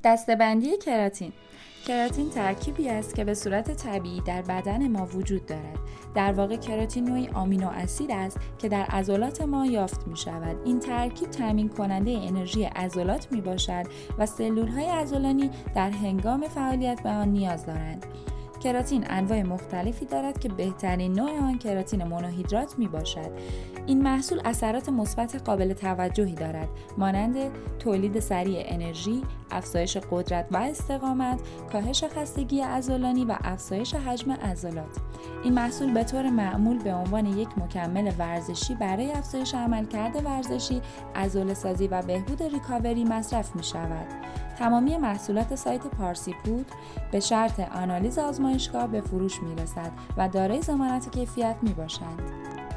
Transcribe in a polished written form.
دسته‌بندی کراتین. کراتین ترکیبی است که به صورت طبیعی در بدن ما وجود دارد. در واقع کراتین نوعی آمینو اسید است که در عضلات ما یافت می شود. این ترکیب تامین کننده انرژی عضلات می باشد و سلول‌های عضلانی در هنگام فعالیت به آن نیاز دارند. کراتین انواع مختلفی دارد که بهترین نوع آن کراتین مونوهیدرات می باشد. این محصول اثرات مثبت قابل توجهی دارد، مانند تولید سریع انرژی، افزایش قدرت و استقامت، کاهش خستگی عضلانی و افزایش حجم عضلات. این محصول به طور معمول به عنوان یک مکمل ورزشی برای افزایش عملکرد ورزشی، عضله‌سازی و بهبود ریکاوری مصرف می شود. تمامی محصولات سایت پارسی پودر به شرط آنالیز آزمایشگاه به فروش می رسد و دارای ضمانت کیفیت می باشند.